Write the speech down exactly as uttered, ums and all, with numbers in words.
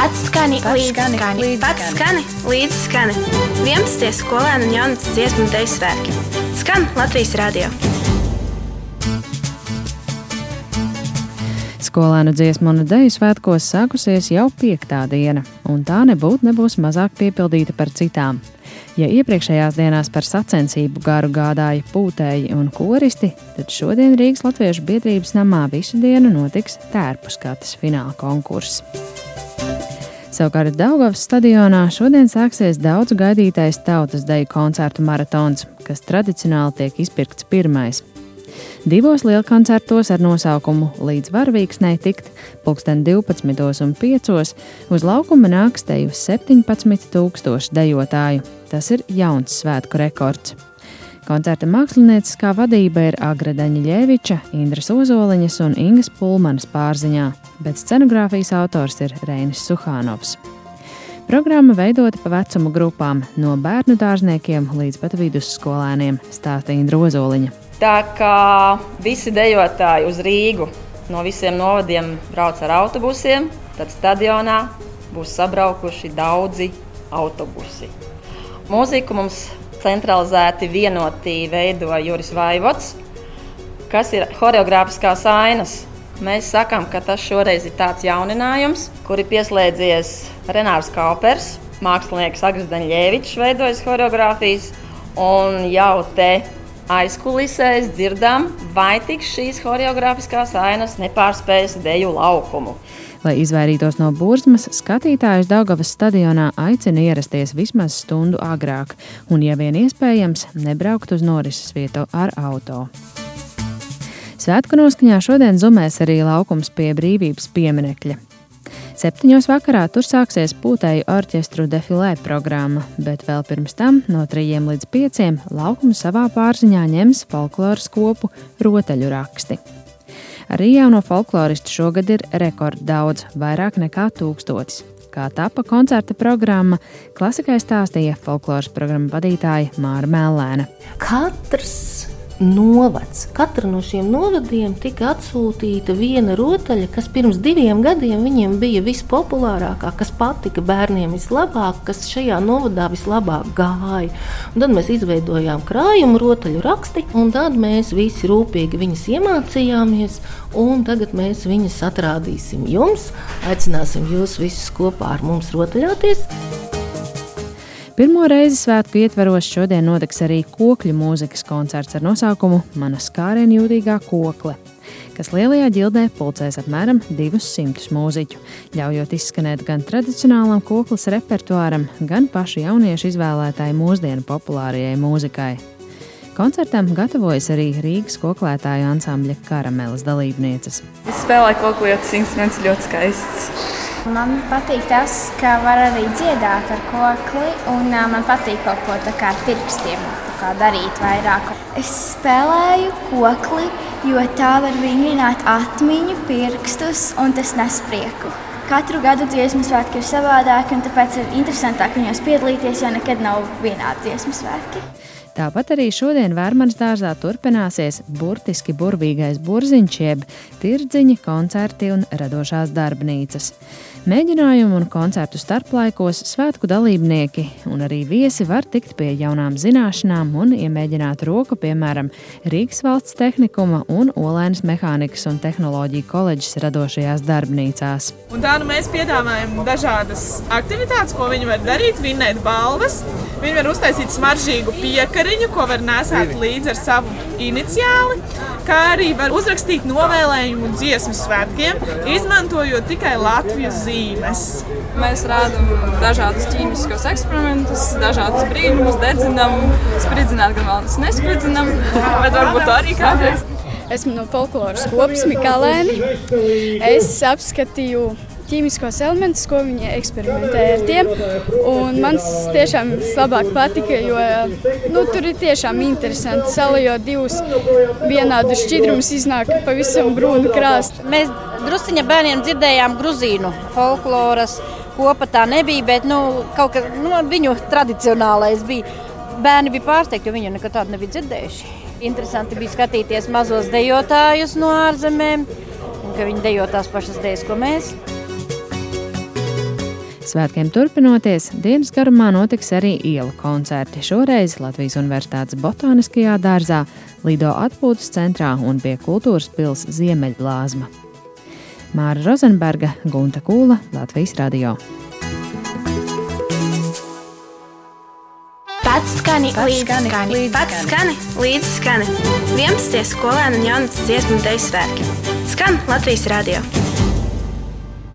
Pats skani, līdz skani. Pats skani, līdz skani. vienpadsmitie skolēnu un jaunatnes dziesmu un deju svētki. Skan Latvijas radio. Skolēnu dziesmu un deju svētkos sākusies jau piektā diena, un tā nebūtu nebūs mazāk piepildīta par citām. Ja iepriekšējās dienās par sacensību garu gādāja pūtēji un koristi, tad šodien Rīgas Latviešu biedrības namā visu dienu notiks tērpuskates fināla konkurss. Savukārt Daugavas stadionā šodien sāksies daudz gaidītais tautas deju koncertu maratons, kas tradicionāli tiek izpirkts pirmais. Divos lielkoncertos ar nosaukumu Līdz varavīksnei tikt pulksten divpadsmitos un piecos uz laukuma nāks teju septiņpadsmit tūkstoši dejotāju. Tas ir jauns svētku rekords. Koncerta mākslinieciskā vadība ir Agra Daņļeviča, Indras Ozoliņas un Ingas Pulmanas pārziņā, bet scenogrāfijas autors ir Reinis Suhānovs. Programma veidota pa vecumu grupām, no bērnu dārzniekiem līdz pat vidusskolēniem, stāsta Indra Ozoliņa. Tā kā visi dejotāji uz Rīgu no visiem novadiem brauc ar autobusiem, tad stadionā būs sabraukuši daudzi autobusi. Mūziku mums centralizēti vienotī veido Juris Vaivods, kas ir horeogrāfiskās ainas. Mēs sakām, ka tas šoreiz ir tāds jauninājums, kur ir pieslēdzies Renārs Kaupers, mākslinieks Agris Daņļevičs veidojas horeogrāfijas, un jau te aizkulisēs dzirdam, vai tik šīs horeogrāfiskās ainas nepārspējas deju laukumu. Lai izvairītos no burzmas, skatītājus Daugavas stadionā aicina ierasties vismaz stundu agrāk un, ja vien iespējams, nebraukt uz norises vietu ar auto. Svētku noskaņā šodien zumēs arī laukums pie Brīvības pieminekļa. Septiņos vakarā tur sāksies pūtēju orķestru defilē programma, bet vēl pirms tam no trījiem līdz pieciem laukumu savā pārziņā ņems folkloras kopu rotaļu raksti. Arī jauno folkloristu šogad ir rekord daudz, vairāk nekā tūkstotis. Kā tapa koncerta programma, klasikai stāstīja folkloras programma vadītāja Māra Mellēna. Katrs novads. Katra no šiem novadiem tika atsūtīta viena rotaļa, kas pirms diviem gadiem viņiem bija vispopulārākā, kas patika bērniem vislabāk, kas šajā novadā vislabāk gāja. Un tad mēs izveidojām krājumu rotaļu raksti, un tad mēs visi rūpīgi viņas iemācījāmies, un tagad mēs viņas atrādīsim jums. Aicināsim jūs visus kopā ar mums rotaļāties. Pirmo reizi svētku ietveros šodien notiks arī kokļu mūzikas koncerts ar nosaukumu Mana skārienu jūtīgā kokle, kas lielajā ģildē pulcēs apmēram divus simtus mūziķu, ļaujot izskanēt gan tradicionālam kokles repertuāram, gan pašu jauniešu izvēlētāju mūsdienu populārajai mūzikai. Koncertam gatavojas arī Rīgas koklētāju ansambļa Karameles dalībnieces. Es spēlēju kokli, jo tas instruments ļoti skaists. Man patīk tas, ka var arī dziedāt ar kokli, un man patīk kaut ko tā kā ar pirkstiem tā kā darīt vairāk. Es spēlēju kokli, jo tā var vingrināt atmiņu, pirkstus, un tas nes prieku. Katru gadu dziesmu svētki ir savādāki, un tāpēc ir interesantāk viņos piedalīties, jo nekad nav vienādi dziesmu svētki. Tāpat arī šodien Vērmanas dārzā turpināsies burtiski burvīgais burziņš, jeb tirdziņi, koncerti un radošās darbnīcas. Mēģinājumu un koncertu starplaikos svētku dalībnieki un arī viesi var tikt pie jaunām zināšanām un iemēģināt roku, piemēram, Rīgas valsts tehnikuma un Olainas mehānikas un tehnoloģiju koledžas radošajās darbnīcās. Un tā nu mēs piedāvājam dažādas aktivitātes, ko viņi var darīt, vinnēt balvas. Viņi var uztaisīt smaržīgu piekariņu, ko var nesāt līdzi ar savu iniciāli, kā arī var uzrakstīt novēlējumu dziesmu svētkiem, izmantojot tikai Latvijas zīmes. Mēs rādām dažādus ķīmiskos eksperimentus, dažādus brīnumus, dedzinām, spridzināt gan vēl nespridzinām, bet varbūt arī kādreiz. Esmu no folkloras kopas Mikalēni. Es apskatīju ķīmiskos elementus, ko viņi eksperimentē ar tiem. Un man tiešām vislabāk patika, jo nu, tur ir tiešām interesanti. Salajot divus vienādus šķidrumus iznāk pavisam brūnu krāstu. Mēs drusciņa bērniem dzirdējām gruzīnu folkloras kopa, tā nebija, bet nu, kaut kā nu, viņu tradicionālais bija. Bērni bija pārsteigti, jo viņi nekad tādu nebija dzirdējuši. Interesanti bija skatīties mazos dejotājus no ārzemēm, un ka viņi dejo tās pašas dejas, ko mēs. Svētkiem turpinoties, dienas garumā notiks arī ielu koncerti. Šoreiz Latvijas Universitātes botāniskajā dārzā, Lido atpūtas centrā un pie kultūras pils Ziemeļblāzma. Māra Rozenberga, Gunta Kūla, Latvijas radio. Pats skani, līdz skani, pats skani, līdz skani. vienpadsmitie skolēnu un jaunatnes dziesmu un deju svētki. Skan Latvijas radio.